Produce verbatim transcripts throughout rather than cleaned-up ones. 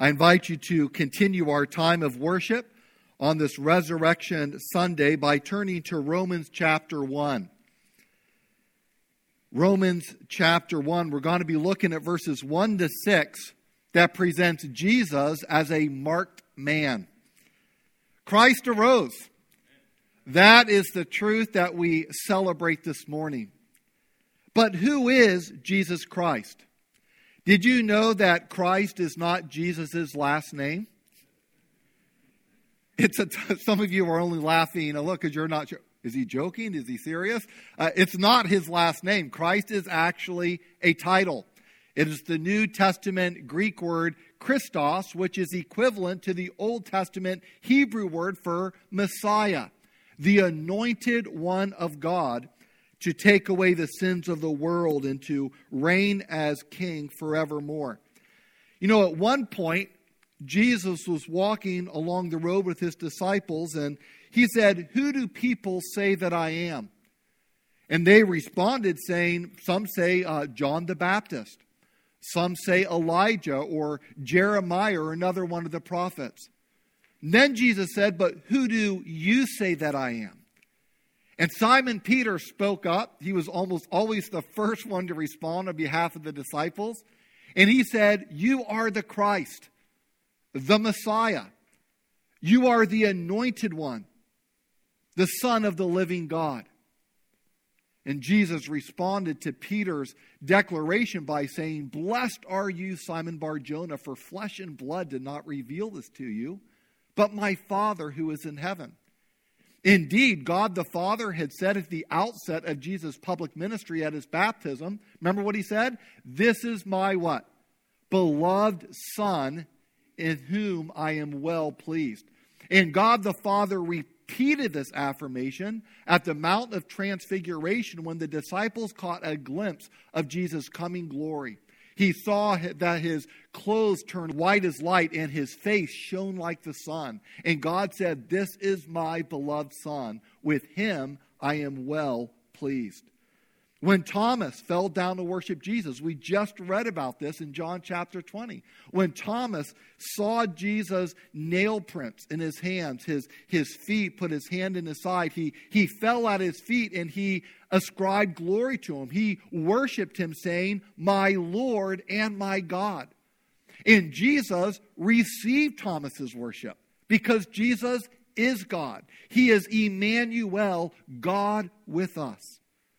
I invite you to continue our time of worship on this Resurrection Sunday by turning to Romans chapter one. Romans chapter one, we're going to be looking at verses one to six that presents Jesus as a marked man. Christ arose. That is the truth that we celebrate this morning. But who is Jesus Christ? Did you know that Christ is not Jesus' last name? It's a t- some of you are only laughing, you know, look, because you're not sure. Is he joking? Is he serious? Uh, it's not his last name. Christ is actually a title. It is the New Testament Greek word Christos, which is equivalent to the Old Testament Hebrew word for Messiah, the anointed one of God to take away the sins of the world and to reign as king forevermore. You know, at one point, Jesus was walking along the road with his disciples, and he said, "Who do people say that I am?" And they responded saying, some say uh, John the Baptist. Some say Elijah or Jeremiah or another one of the prophets. And then Jesus said, "But who do you say that I am?" And Simon Peter spoke up. He was almost always the first one to respond on behalf of the disciples. And he said, "You are the Christ, the Messiah. You are the anointed one, the Son of the living God." And Jesus responded to Peter's declaration by saying, "Blessed are you, Simon Bar-Jonah, for flesh and blood did not reveal this to you, but my Father who is in heaven." Indeed, God the Father had said at the outset of Jesus' public ministry at his baptism, remember what he said? "This is my" what? "Beloved Son, in whom I am well pleased." And God the Father repeated this affirmation at the Mount of Transfiguration when the disciples caught a glimpse of Jesus' coming glory. He saw that his clothes turned white as light and his face shone like the sun. And God said, "This is my beloved Son. With him I am well pleased." When Thomas fell down to worship Jesus, we just read about this in John chapter twenty. When Thomas saw Jesus' nail prints in his hands, his, his feet, put his hand in his side, he, he fell at his feet and he ascribed glory to him. He worshiped him saying, "My Lord and my God." And Jesus received Thomas's worship because Jesus is God. He is Emmanuel, God with us.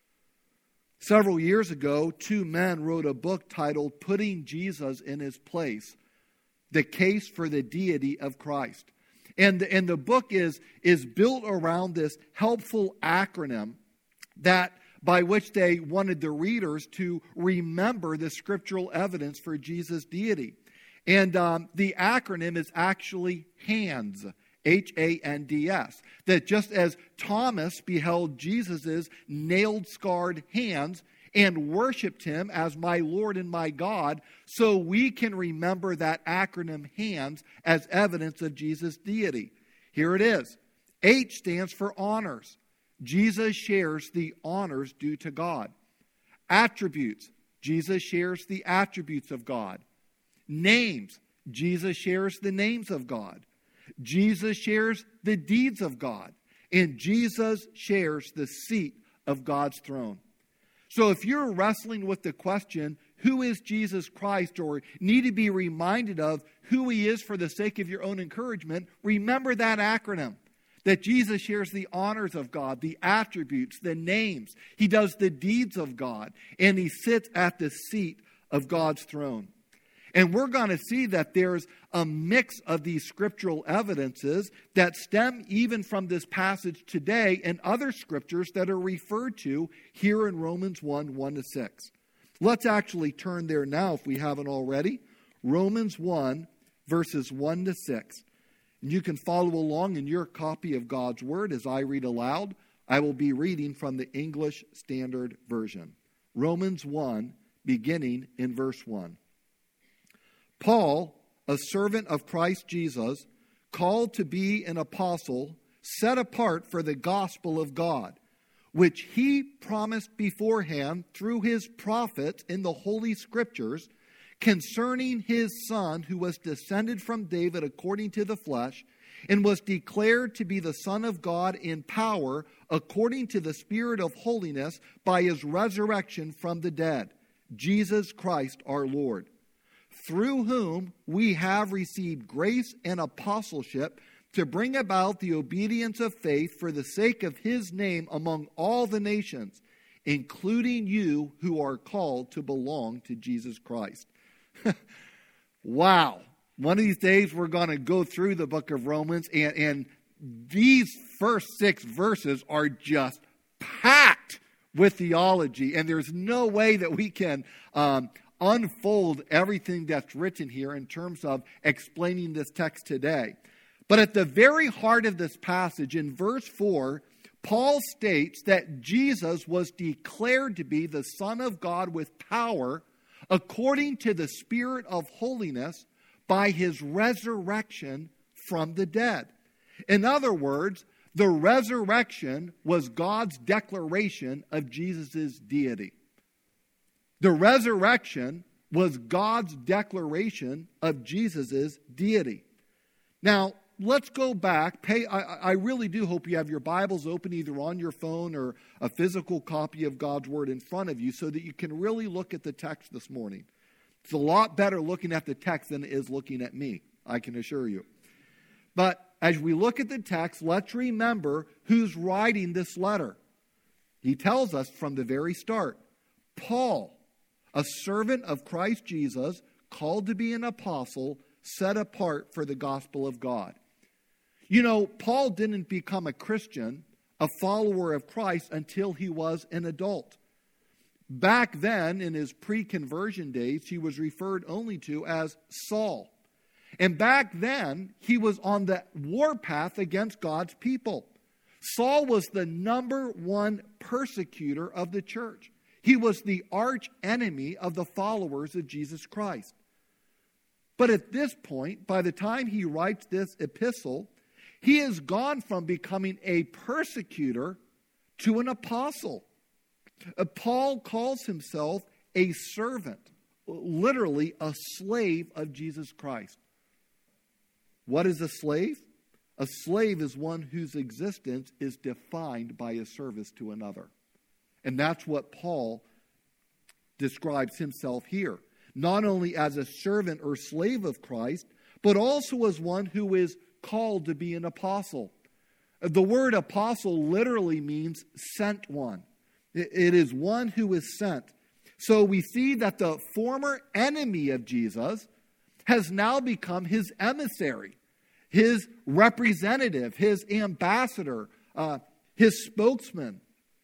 Several years ago, two men wrote a book titled "Putting Jesus in His Place: The Case for the Deity of Christ." And, and the book is, is built around this helpful acronym that by which they wanted the readers to remember the scriptural evidence for Jesus' deity. And um, the acronym is actually HANDS. H A N D S. That just as Thomas beheld Jesus' nailed-scarred hands and worshipped him as my Lord and my God, so we can remember that acronym HANDS as evidence of Jesus' deity. Here it is. H stands for honors. Jesus shares the honors due to God. Attributes. Jesus shares the attributes of God. Names. Jesus shares the names of God. Jesus shares the deeds of God. And Jesus shares the seat of God's throne. So if you're wrestling with the question, who is Jesus Christ, or need to be reminded of who he is for the sake of your own encouragement, remember that acronym. That Jesus shares the honors of God, the attributes, the names. He does the deeds of God. And he sits at the seat of God's throne. And we're going to see that there's a mix of these scriptural evidences that stem even from this passage today and other scriptures that are referred to here in Romans one, one to six. Let's actually turn there now if we haven't already. Romans one, verses one to six. And you can follow along in your copy of God's Word as I read aloud. I will be reading from the English Standard Version. Romans one, beginning in verse one. Paul, a servant of Christ Jesus, called to be an apostle, set apart for the gospel of God, which he promised beforehand through his prophets in the Holy Scriptures, concerning his Son, who was descended from David according to the flesh, and was declared to be the Son of God in power, according to the Spirit of holiness, by his resurrection from the dead, Jesus Christ our Lord, through whom we have received grace and apostleship to bring about the obedience of faith for the sake of his name among all the nations, including you who are called to belong to Jesus Christ. Wow. One of these days we're going to go through the book of Romans, and, and these first six verses are just packed with theology, and there's no way that we can um, unfold everything that's written here in terms of explaining this text today. But at the very heart of this passage, in verse four, Paul states that Jesus was declared to be the Son of God with power according to the Spirit of holiness by his resurrection from the dead. In other words, the resurrection was God's declaration of Jesus' deity. The resurrection was God's declaration of Jesus' deity. Now, let's go back. Pay, I, I really do hope you have your Bibles open either on your phone or a physical copy of God's Word in front of you so that you can really look at the text this morning. It's a lot better looking at the text than it is looking at me, I can assure you. But as we look at the text, let's remember who's writing this letter. He tells us from the very start, Paul, a servant of Christ Jesus, called to be an apostle, set apart for the gospel of God. You know, Paul didn't become a Christian, a follower of Christ, until he was an adult. Back then, in his pre-conversion days, he was referred only to as Saul. And back then, he was on the warpath against God's people. Saul was the number one persecutor of the church. He was the arch enemy of the followers of Jesus Christ. But at this point, by the time he writes this epistle, he has gone from becoming a persecutor to an apostle. Uh, Paul calls himself a servant, literally a slave of Jesus Christ. What is a slave? A slave is one whose existence is defined by his service to another. And that's what Paul describes himself here. Not only as a servant or slave of Christ, but also as one who is called to be an apostle. The word apostle literally means sent one. It is one who is sent. So we see that the former enemy of Jesus has now become his emissary, his representative, his ambassador, uh, his spokesman.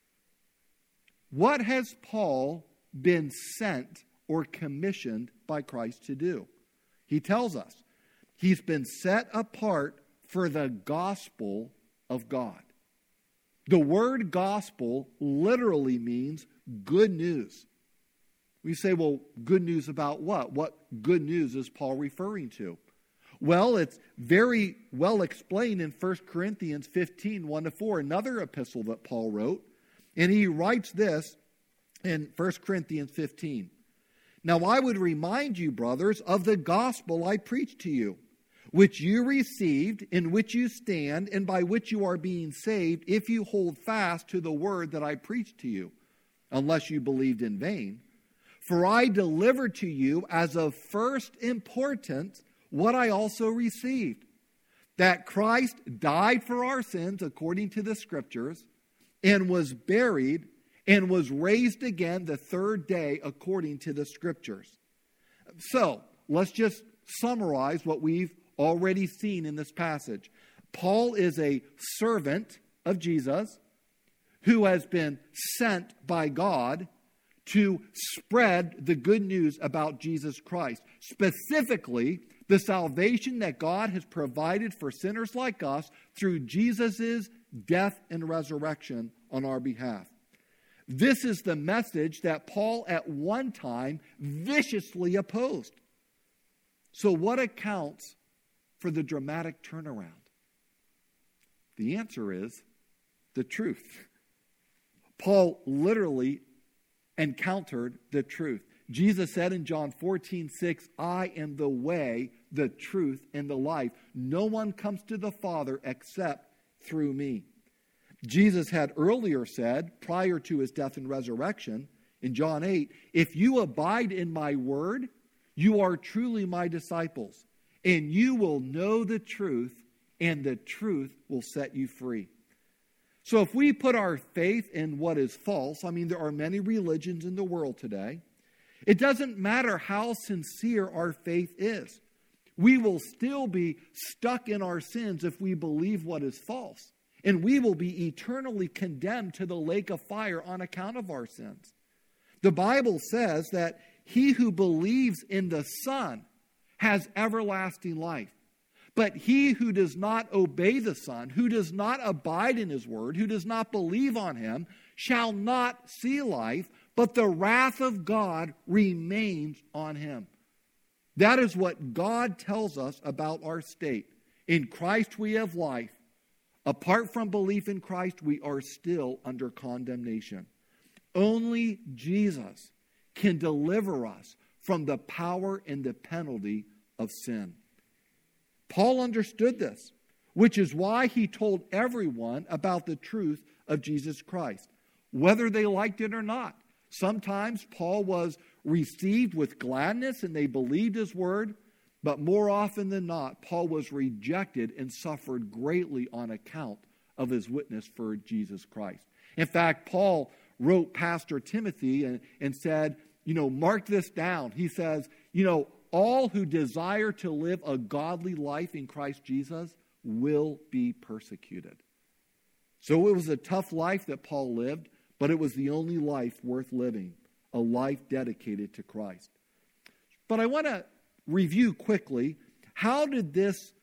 What has Paul been sent or commissioned by Christ to do? He tells us he's been set apart for the gospel of God. The word gospel literally means good news. We say, well, good news about what? What good news is Paul referring to? Well, it's very well explained in First Corinthians fifteen, one to four, another epistle that Paul wrote. And he writes this in First Corinthians fifteen. Now I would remind you, brothers, of the gospel I preached to you, which you received, in which you stand, and by which you are being saved, if you hold fast to the word that I preached to you, unless you believed in vain. For I delivered to you as of first importance what I also received, that Christ died for our sins according to the Scriptures, and was buried, and was raised again the third day according to the Scriptures. So, let's just summarize what we've already seen in this passage. Paul is a servant of Jesus who has been sent by God to spread the good news about Jesus Christ. Specifically, the salvation that God has provided for sinners like us through Jesus' death and resurrection on our behalf. This is the message that Paul at one time viciously opposed. So what accounts for the dramatic turnaround? The answer is the truth. Paul literally encountered the truth. Jesus said in John fourteen six, I am the way, the truth, and the life. No one comes to the Father except through me. Jesus had earlier said, prior to his death and resurrection, in John eight, if you abide in my word, you are truly my disciples, and you will know the truth, and the truth will set you free. So if we put our faith in what is false, I mean, there are many religions in the world today, it doesn't matter how sincere our faith is. We will still be stuck in our sins if we believe what is false. And we will be eternally condemned to the lake of fire on account of our sins. The Bible says that he who believes in the Son has everlasting life. But he who does not obey the Son, who does not abide in his word, who does not believe on him, shall not see life, but the wrath of God remains on him. That is what God tells us about our state. In Christ we have life. Apart from belief in Christ, we are still under condemnation. Only Jesus can deliver us from the power and the penalty of sin. Paul understood this, which is why he told everyone about the truth of Jesus Christ, whether they liked it or not. Sometimes Paul was received with gladness and they believed his word, but more often than not, Paul was rejected and suffered greatly on account of his witness for Jesus Christ. In fact, Paul wrote Pastor Timothy and, and said, you know, mark this down. He says, you know, all who desire to live a godly life in Christ Jesus will be persecuted. So it was a tough life that Paul lived, but it was the only life worth living, a life dedicated to Christ. But I want to review quickly, how did this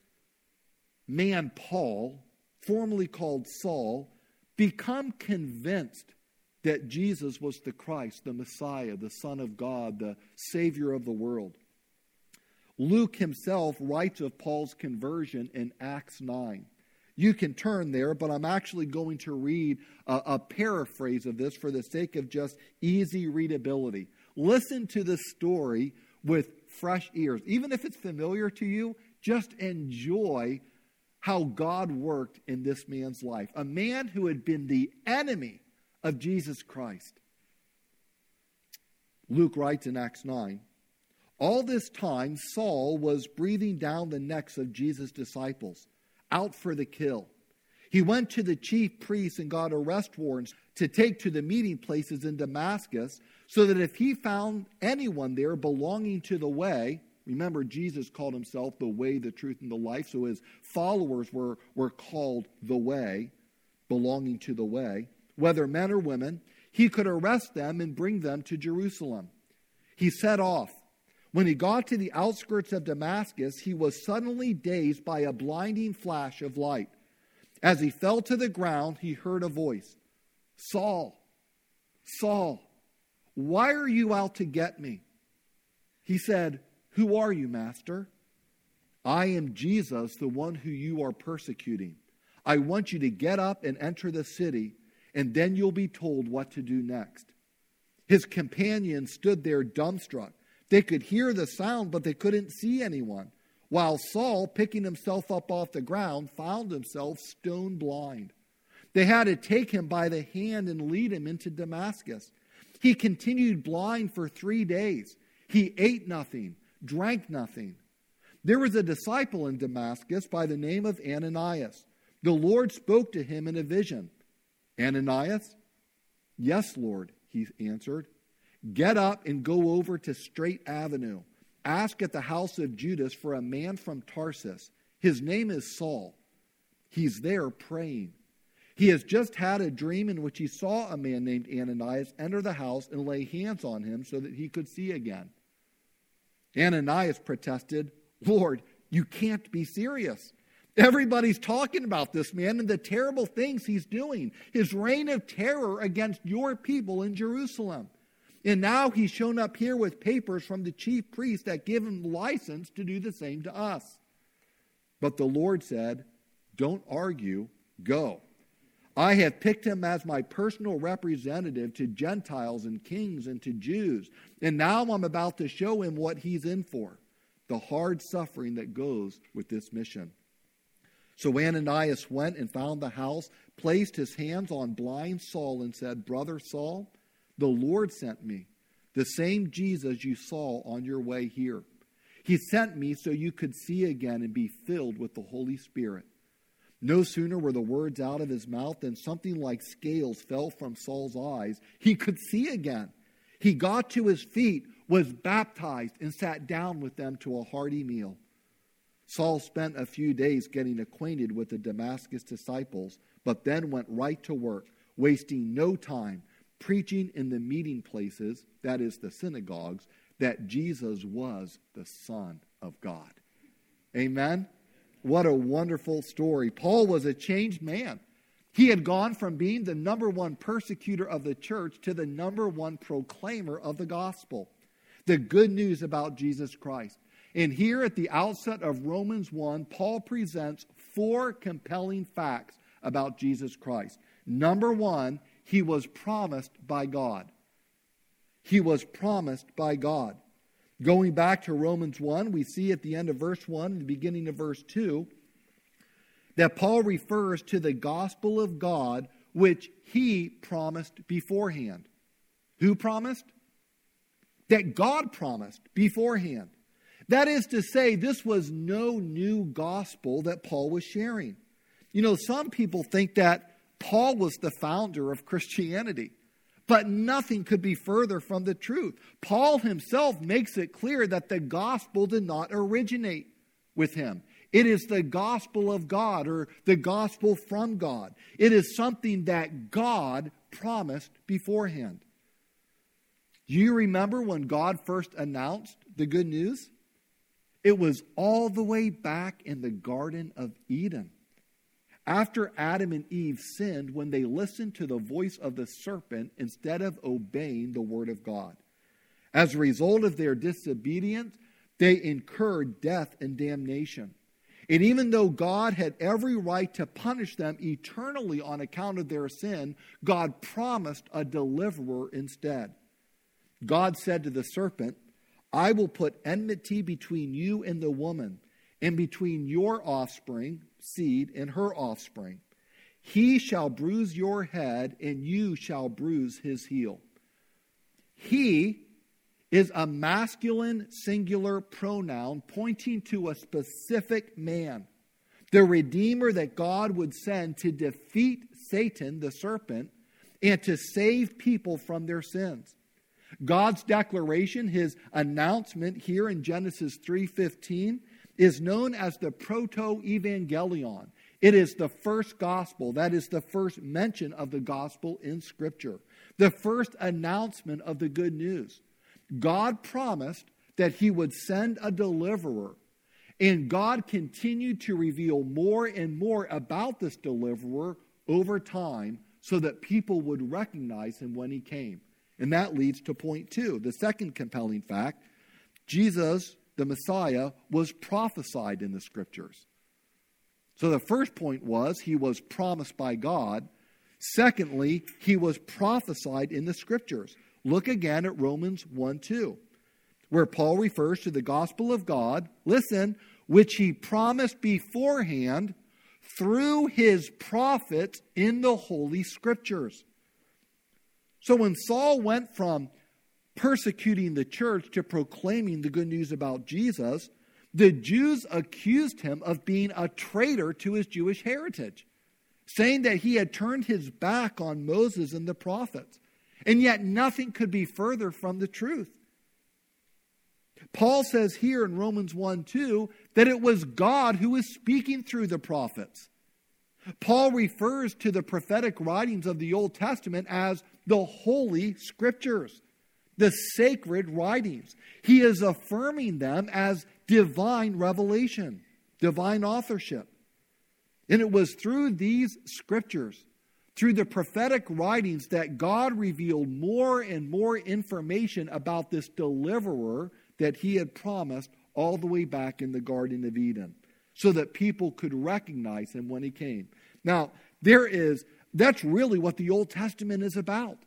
man Paul, formerly called Saul, become convinced that Jesus was the Christ, the Messiah, the Son of God, the Savior of the world? Luke himself writes of Paul's conversion in Acts nine. You can turn there, but I'm actually going to read a, a paraphrase of this for the sake of just easy readability. Listen to this story with fresh ears. Even if it's familiar to you, just enjoy how God worked in this man's life. A man who had been the enemy of Jesus Christ. Luke writes in Acts nine, all this time Saul was breathing down the necks of Jesus' disciples, out for the kill. He went to the chief priests and got arrest warrants to take to the meeting places in Damascus, so that if he found anyone there belonging to the way, remember Jesus called himself the way, the truth, and the life, so his followers were, were called the way, belonging to the way, whether men or women, he could arrest them and bring them to Jerusalem. He set off. When he got to the outskirts of Damascus, he was suddenly dazed by a blinding flash of light. As he fell to the ground, he heard a voice. Saul, Saul, why are you out to get me? He said, who are you, Master? I am Jesus, the one who you are persecuting. I want you to get up and enter the city, and then you'll be told what to do next. His companions stood there dumbstruck. They could hear the sound, but they couldn't see anyone. While Saul, picking himself up off the ground, found himself stone blind. They had to take him by the hand and lead him into Damascus. He continued blind for three days. He ate nothing, drank nothing. There was a disciple in Damascus by the name of Ananias. The Lord spoke to him in a vision. Ananias? Yes, Lord, he answered. Get up and go over to Straight Avenue. Ask at the house of Judas for a man from Tarsus. His name is Saul. He's there praying. He has just had a dream in which he saw a man named Ananias enter the house and lay hands on him so that he could see again. Ananias protested, Lord, you can't be serious. Everybody's talking about this man and the terrible things he's doing. His reign of terror against your people in Jerusalem. And now he's shown up here with papers from the chief priest that give him license to do the same to us. But the Lord said, don't argue, go. I have picked him as my personal representative to Gentiles and kings and to Jews. And now I'm about to show him what he's in for, the hard suffering that goes with this mission. So Ananias went and found the house, placed his hands on blind Saul and said, Brother Saul, the Lord sent me, the same Jesus you saw on your way here. He sent me so you could see again and be filled with the Holy Spirit. No sooner were the words out of his mouth than something like scales fell from Saul's eyes. He could see again. He got to his feet, was baptized, and sat down with them to a hearty meal. Saul spent a few days getting acquainted with the Damascus disciples, but then went right to work, wasting no time, preaching in the meeting places, that is the synagogues, that Jesus was the Son of God. Amen? What a wonderful story. Paul was a changed man. He had gone from being the number one persecutor of the church to the number one proclaimer of the gospel, the good news about Jesus Christ. And here at the outset of Romans one, Paul presents four compelling facts about Jesus Christ. Number one, he was promised by God. He was promised by God. Going back to Romans one, we see at the end of verse one and the beginning of verse two that Paul refers to the gospel of God which he promised beforehand. Who promised? That God promised beforehand. That is to say, this was no new gospel that Paul was sharing. You know, some people think that Paul was the founder of Christianity, but nothing could be further from the truth. Paul himself makes it clear that the gospel did not originate with him. It is the gospel of God, or the gospel from God. It is something that God promised beforehand. Do you remember when God first announced the good news? It was all the way back in the Garden of Eden. After Adam and Eve sinned, when they listened to the voice of the serpent instead of obeying the word of God. As a result of their disobedience, they incurred death and damnation. And even though God had every right to punish them eternally on account of their sin, God promised a deliverer instead. God said to the serpent, I will put enmity between you and the woman, and between your offspring, seed, and her offspring. He shall bruise your head, and you shall bruise his heel. He is a masculine singular pronoun pointing to a specific man, the Redeemer that God would send to defeat Satan, the serpent, and to save people from their sins. God's declaration, his announcement here in Genesis three fifteen, is known as the proto-evangelion. It is the first gospel. That is the first mention of the gospel in Scripture. The first announcement of the good news. God promised that he would send a deliverer. And God continued to reveal more and more about this deliverer over time so that people would recognize him when he came. And that leads to point two, the second compelling fact. Jesus, the Messiah, was prophesied in the Scriptures. So the first point was he was promised by God. Secondly, he was prophesied in the Scriptures. Look again at Romans one two, where Paul refers to the gospel of God, listen, which he promised beforehand through his prophets in the Holy Scriptures. So when Saul went from persecuting the church to proclaiming the good news about Jesus, the Jews accused him of being a traitor to his Jewish heritage, saying that he had turned his back on Moses and the prophets. And yet nothing could be further from the truth. Paul says here in Romans one two that it was God who was speaking through the prophets. Paul refers to the prophetic writings of the Old Testament as the Holy Scriptures, the sacred writings. He is affirming them as divine revelation, divine authorship. And it was through these Scriptures, through the prophetic writings, that God revealed more and more information about this deliverer that he had promised all the way back in the Garden of Eden, so that people could recognize him when he came. Now, there is That's really what the Old Testament is about.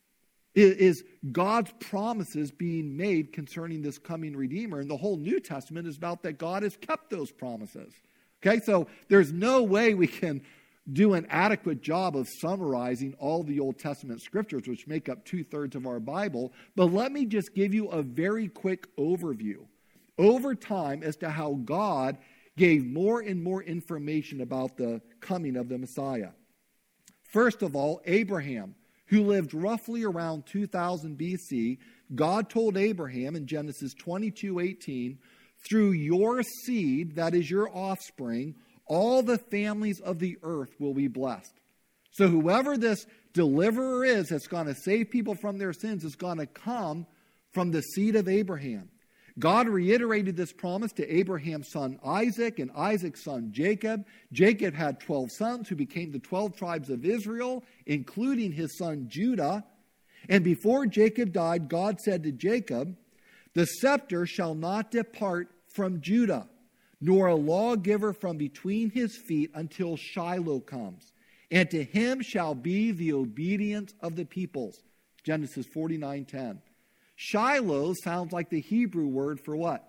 Is God's promises being made concerning this coming Redeemer. And the whole New Testament is about that God has kept those promises. Okay, so there's no way we can do an adequate job of summarizing all the Old Testament scriptures, which make up two-thirds of our Bible. But let me just give you a very quick overview over time as to how God gave more and more information about the coming of the Messiah. First of all, Abraham, who lived roughly around two thousand B C, God told Abraham in Genesis twenty-two eighteen, through your seed, that is your offspring, all the families of the earth will be blessed. So whoever this deliverer is that's going to save people from their sins is going to come from the seed of Abraham. God reiterated this promise to Abraham's son Isaac and Isaac's son Jacob. Jacob had twelve sons who became the twelve tribes of Israel, including his son Judah. And before Jacob died, God said to Jacob, the scepter shall not depart from Judah, nor a lawgiver from between his feet until Shiloh comes. And to him shall be the obedience of the peoples. Genesis forty-nine ten. Shiloh sounds like the Hebrew word for what?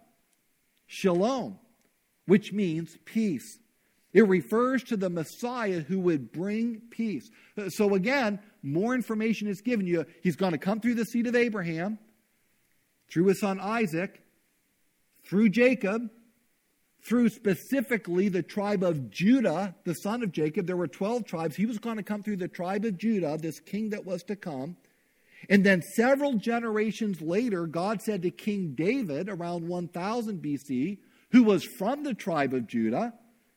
Shalom, which means peace. It refers to the Messiah who would bring peace. So again, more information is given you. He's going to come through the seed of Abraham, through his son Isaac, through Jacob, through specifically the tribe of Judah, the son of Jacob. There were twelve tribes. He was going to come through the tribe of Judah, this king that was to come. And then several generations later, God said to King David around one thousand B C, who was from the tribe of Judah,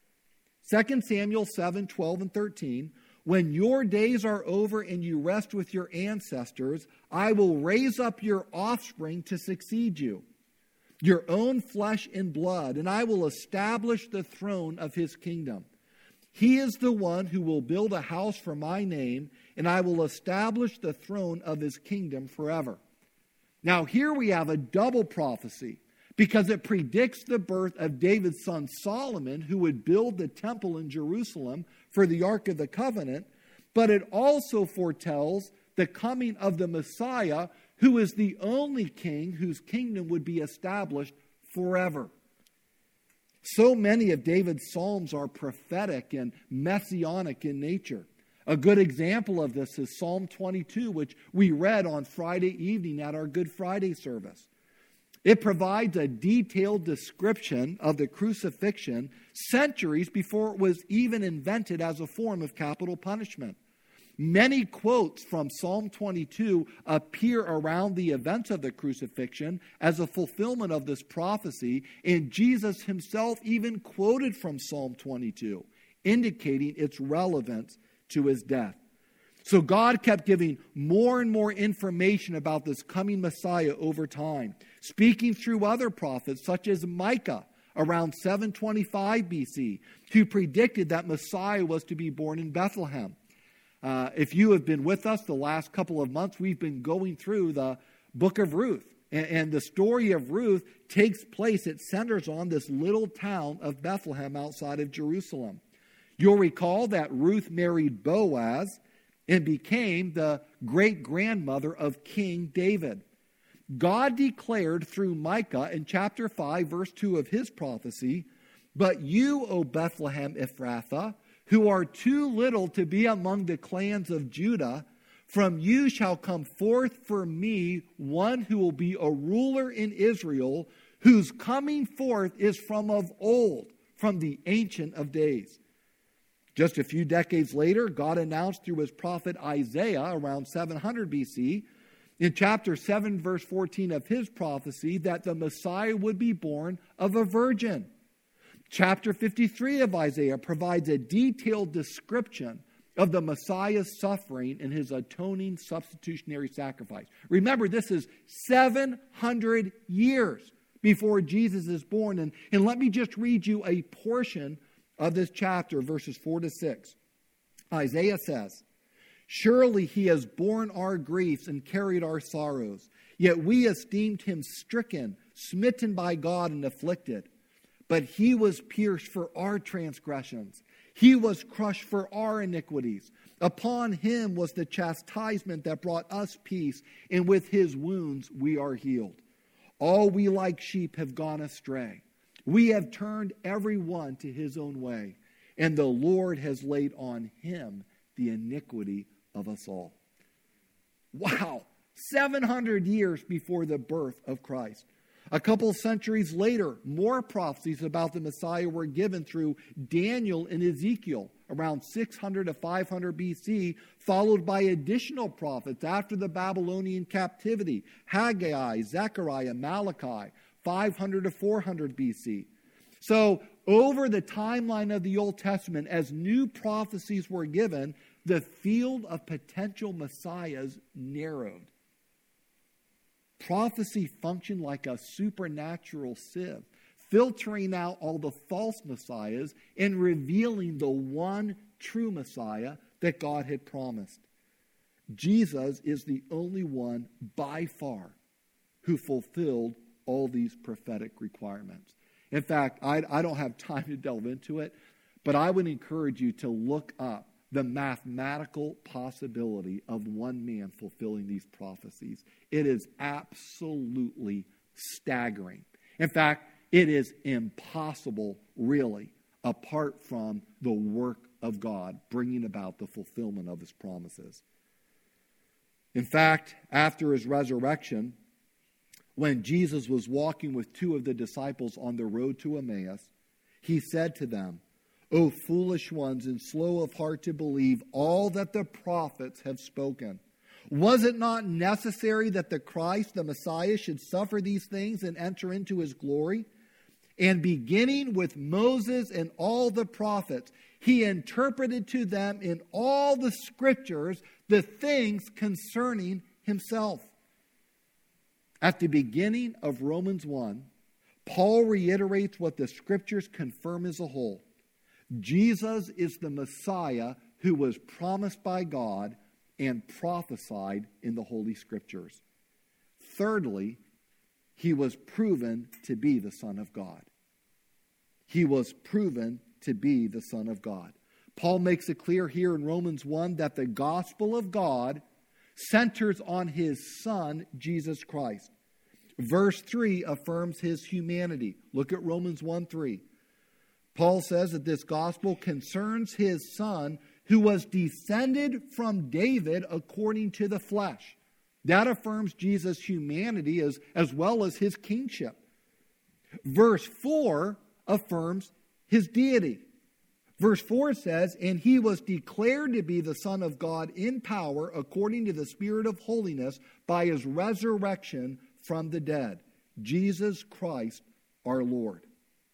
Second Samuel seven, twelve and thirteen, when your days are over and you rest with your ancestors, I will raise up your offspring to succeed you, your own flesh and blood, and I will establish the throne of his kingdom. He is the one who will build a house for my name, and I will establish the throne of his kingdom forever. Now here we have a double prophecy, because it predicts the birth of David's son Solomon, who would build the temple in Jerusalem for the Ark of the Covenant, but it also foretells the coming of the Messiah, who is the only king whose kingdom would be established forever. So many of David's psalms are prophetic and messianic in nature. A good example of this is Psalm twenty-two, which we read on Friday evening at our Good Friday service. It provides a detailed description of the crucifixion centuries before it was even invented as a form of capital punishment. Many quotes from Psalm twenty-two appear around the events of the crucifixion as a fulfillment of this prophecy, and Jesus himself even quoted from Psalm twenty-two, indicating its relevance to his death. So God kept giving more and more information about this coming Messiah over time, speaking through other prophets such as Micah around seven twenty-five B C, who predicted that Messiah was to be born in Bethlehem. Uh, if you have been with us the last couple of months, we've been going through the book of Ruth. And, and the story of Ruth takes place, it centers on this little town of Bethlehem outside of Jerusalem. You'll recall that Ruth married Boaz and became the great-grandmother of King David. God declared through Micah in chapter five, verse two of his prophecy, "But you, O Bethlehem Ephrathah, who are too little to be among the clans of Judah, from you shall come forth for me one who will be a ruler in Israel, whose coming forth is from of old, from the Ancient of Days." Just a few decades later, God announced through his prophet Isaiah around seven hundred B C, in chapter seven, verse fourteen of his prophecy, that the Messiah would be born of a virgin. Chapter fifty-three of Isaiah provides a detailed description of the Messiah's suffering and his atoning substitutionary sacrifice. Remember, this is seven hundred years before Jesus is born. And, and let me just read you a portion of this chapter, verses four to six. Isaiah says, "Surely he has borne our griefs and carried our sorrows, yet we esteemed him stricken, smitten by God, and afflicted. But he was pierced for our transgressions. He was crushed for our iniquities. Upon him was the chastisement that brought us peace, and with his wounds we are healed. All we like sheep have gone astray. We have turned every one to his own way, and the Lord has laid on him the iniquity of us all. Wow! seven hundred years before the birth of Christ. A couple centuries later, more prophecies about the Messiah were given through Daniel and Ezekiel around six hundred to five hundred B C, followed by additional prophets after the Babylonian captivity, Haggai, Zechariah, Malachi, five hundred to four hundred B C. So over the timeline of the Old Testament, as new prophecies were given, the field of potential messiahs narrowed. Prophecy functioned like a supernatural sieve, filtering out all the false messiahs and revealing the one true Messiah that God had promised. Jesus is the only one by far who fulfilled all these prophetic requirements. In fact, I, I don't have time to delve into it, but I would encourage you to look up the mathematical possibility of one man fulfilling these prophecies. It is absolutely staggering. In fact, it is impossible, really, apart from the work of God bringing about the fulfillment of his promises. In fact, after his resurrection, when Jesus was walking with two of the disciples on the road to Emmaus, he said to them, "O foolish ones and slow of heart to believe all that the prophets have spoken. Was it not necessary that the Christ, the Messiah, should suffer these things and enter into his glory? And beginning with Moses and all the prophets, he interpreted to them in all the scriptures the things concerning himself." At the beginning of Romans one, Paul reiterates what the scriptures confirm as a whole. Jesus is the Messiah who was promised by God and prophesied in the Holy Scriptures. Thirdly, he was proven to be the Son of God. He was proven to be the Son of God. Paul makes it clear here in Romans one that the gospel of God centers on his Son, Jesus Christ. Verse three affirms his humanity. Look at Romans one three. Paul says that this gospel concerns his Son who was descended from David according to the flesh. That affirms Jesus' humanity as, as well as his kingship. Verse four affirms his deity. Verse four says, "And he was declared to be the Son of God in power according to the Spirit of holiness by his resurrection from the dead, Jesus Christ our Lord."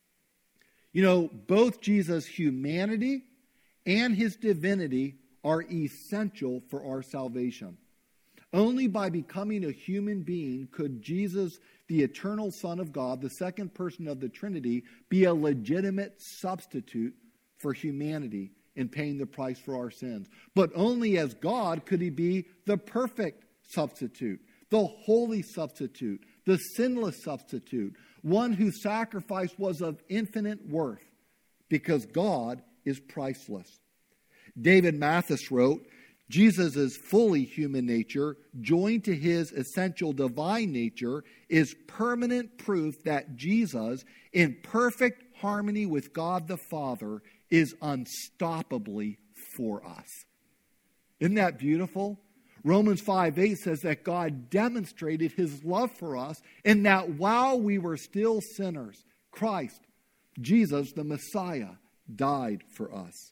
You know, both Jesus' humanity and his divinity are essential for our salvation. Only by becoming a human being could Jesus, the eternal Son of God, the second person of the Trinity, be a legitimate substitute for humanity in paying the price for our sins. But only as God could he be the perfect substitute, the holy substitute, the sinless substitute, one whose sacrifice was of infinite worth, because God is priceless. David Mathis wrote, "Jesus' fully human nature, joined to his essential divine nature, is permanent proof that Jesus, in perfect harmony with God the Father, is unstoppably for us." Isn't that beautiful? Romans five eight says that God demonstrated his love for us in that while we were still sinners, Christ, Jesus, the Messiah, died for us.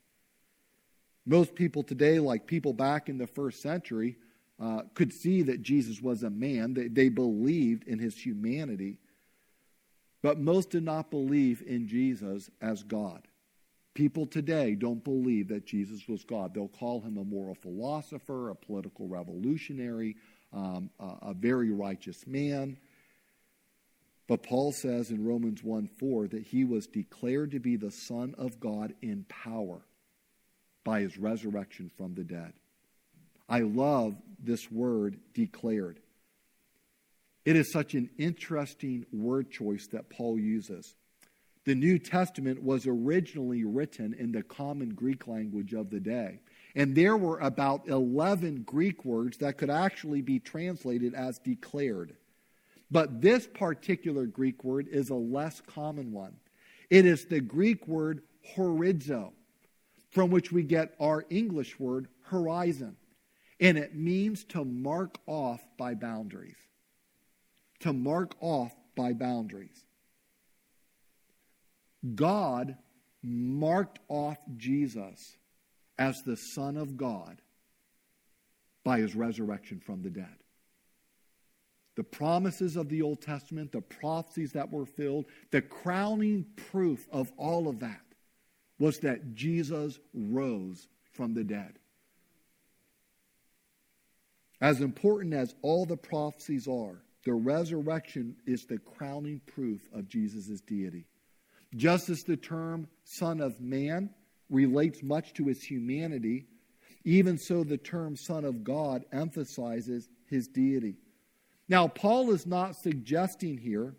Most people today, like people back in the first century, uh, could see that Jesus was a man. They, they believed in his humanity. But most did not believe in Jesus as God. People today don't believe that Jesus was God. They'll call him a moral philosopher, a political revolutionary, um, a, a very righteous man. But Paul says in Romans one four that he was declared to be the Son of God in power by his resurrection from the dead. I love this word, declared. It is such an interesting word choice that Paul uses. the New Testament was originally written in the common Greek language of the day. And there were about eleven Greek words that could actually be translated as declared. But this particular Greek word is a less common one. It is the Greek word horizo, from which we get our English word horizon. And it means to mark off by boundaries. To mark off by boundaries. God marked off Jesus as the Son of God by his resurrection from the dead. The promises of the Old Testament, the prophecies that were filled, the crowning proof of all of that was that Jesus rose from the dead. As important as all the prophecies are, the resurrection is the crowning proof of Jesus' deity. Just as the term Son of Man relates much to his humanity, even so the term Son of God emphasizes his deity. Now, Paul is not suggesting here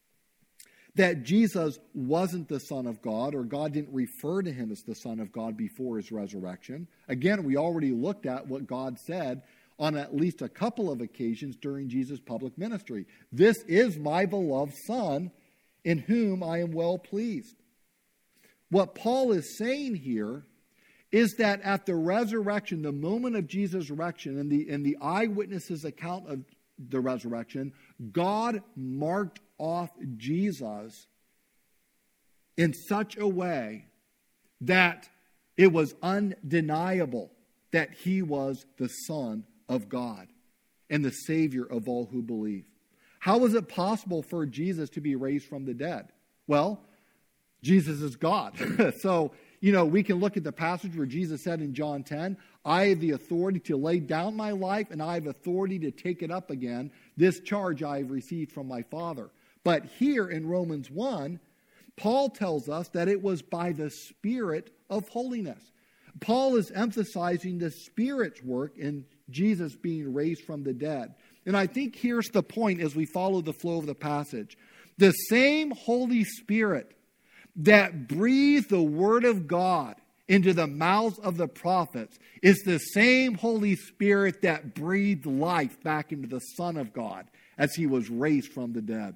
that Jesus wasn't the Son of God, or God didn't refer to him as the Son of God before his resurrection. Again, we already looked at what God said on at least a couple of occasions during Jesus' public ministry. This is my beloved Son, in whom I am well pleased. What Paul is saying here is that at the resurrection, the moment of Jesus' resurrection, and the, and the eyewitnesses' account of the resurrection, God marked off Jesus in such a way that it was undeniable that he was the Son of God and the Savior of all who believe. How was it possible for Jesus to be raised from the dead? Well, Jesus is God. So, you know, we can look at the passage where Jesus said in John ten, I have the authority to lay down my life and I have authority to take it up again. This charge I have received from my Father. But here in Romans one, Paul tells us that it was by the Spirit of holiness. Paul is emphasizing the Spirit's work in Jesus being raised from the dead. And I think here's the point as we follow the flow of the passage. The same Holy Spirit that breathed the Word of God into the mouths of the prophets is the same Holy Spirit that breathed life back into the Son of God as he was raised from the dead.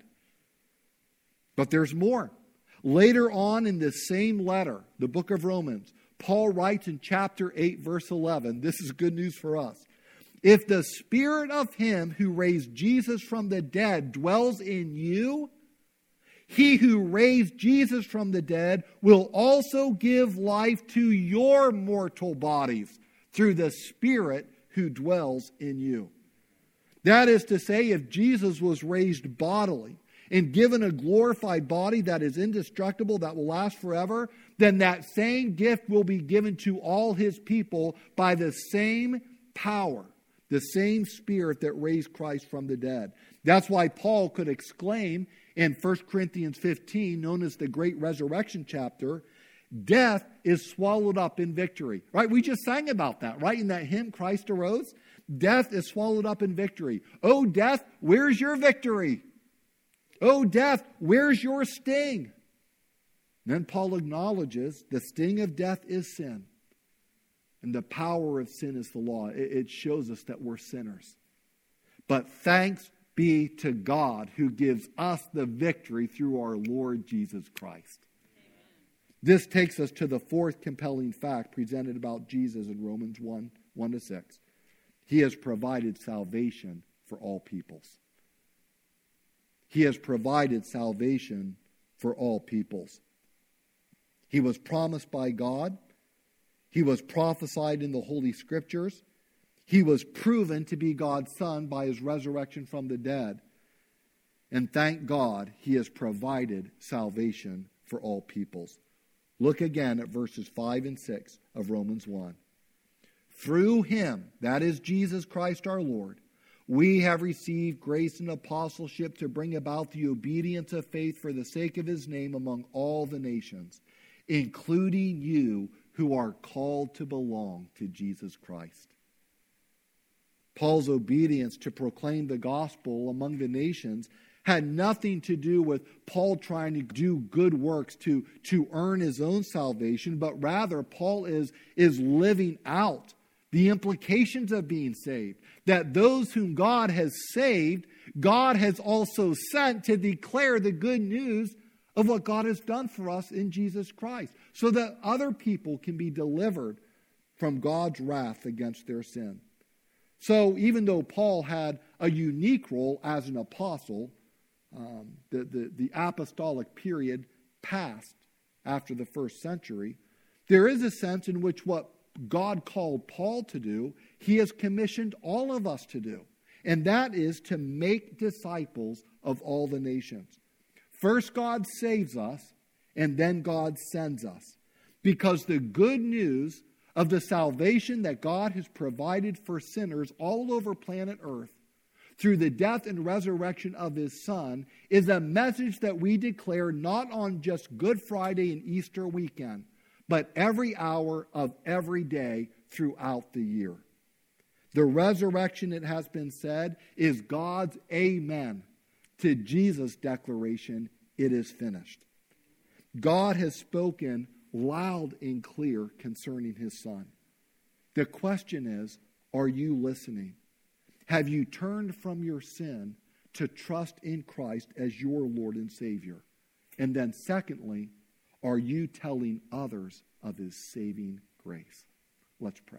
But there's more. Later on in this same letter, the book of Romans, Paul writes in chapter eight, verse eleven, this is good news for us. If the Spirit of him who raised Jesus from the dead dwells in you, he who raised Jesus from the dead will also give life to your mortal bodies through the Spirit who dwells in you. That is to say, if Jesus was raised bodily and given a glorified body that is indestructible, that will last forever, then that same gift will be given to all his people by the same power, the same Spirit that raised Christ from the dead. That's why Paul could exclaim in First Corinthians fifteen, known as the Great Resurrection chapter, death is swallowed up in victory. Right? We just sang about that, right? In that hymn, Christ arose. Death is swallowed up in victory. Oh, death, where's your victory? Oh, death, where's your sting? And then Paul acknowledges the sting of death is sin. And the power of sin is the law. It shows us that we're sinners. But thanks be to God who gives us the victory through our Lord Jesus Christ. Amen. This takes us to the fourth compelling fact presented about Jesus in Romans one, one to six. He has provided salvation for all peoples. He has provided salvation for all peoples. He was promised by God. He was prophesied in the Holy Scriptures. He was proven to be God's Son by his resurrection from the dead. And thank God, he has provided salvation for all peoples. Look again at verses five and six of Romans one. Through him, that is Jesus Christ our Lord, we have received grace and apostleship to bring about the obedience of faith for the sake of his name among all the nations, including you who are called to belong to Jesus Christ. Paul's obedience to proclaim the gospel among the nations had nothing to do with Paul trying to do good works to, to earn his own salvation, but rather Paul is, is living out the implications of being saved. That those whom God has saved, God has also sent to declare the good news of what God has done for us in Jesus Christ, so that other people can be delivered from God's wrath against their sin. So even though Paul had a unique role as an apostle, um, the, the, the apostolic period passed after the first century, there is a sense in which what God called Paul to do, he has commissioned all of us to do. And that is to make disciples of all the nations. First, God saves us, and then God sends us. Because the good news of the salvation that God has provided for sinners all over planet Earth through the death and resurrection of His Son is a message that we declare not on just Good Friday and Easter weekend, but every hour of every day throughout the year. The resurrection, it has been said, is God's amen to Jesus' declaration, it is finished. God has spoken loud and clear concerning His Son. The question is, are you listening? Have you turned from your sin to trust in Christ as your Lord and Savior? And then secondly, are you telling others of His saving grace? Let's pray.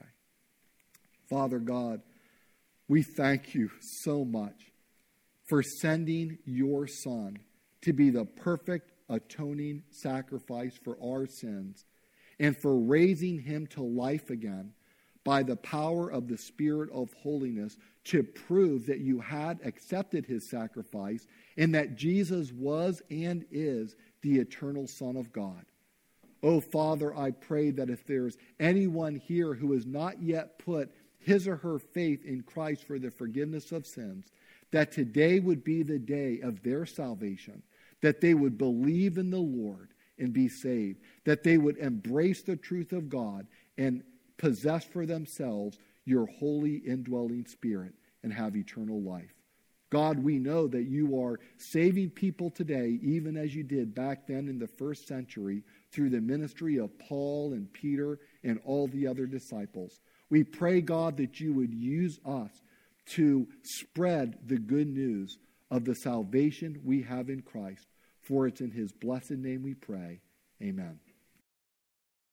Father God, we thank you so much for sending your Son to be the perfect atoning sacrifice for our sins and for raising Him to life again by the power of the Spirit of holiness to prove that you had accepted His sacrifice and that Jesus was and is the eternal Son of God. Oh, Father, I pray that if there's anyone here who has not yet put his or her faith in Christ for the forgiveness of sins, that today would be the day of their salvation, that they would believe in the Lord and be saved, that they would embrace the truth of God and possess for themselves your holy indwelling Spirit and have eternal life. God, we know that you are saving people today, even as you did back then in the first century, through the ministry of Paul and Peter and all the other disciples. We pray, God, that you would use us to spread the good news of the salvation we have in Christ. For it's in His blessed name we pray. Amen.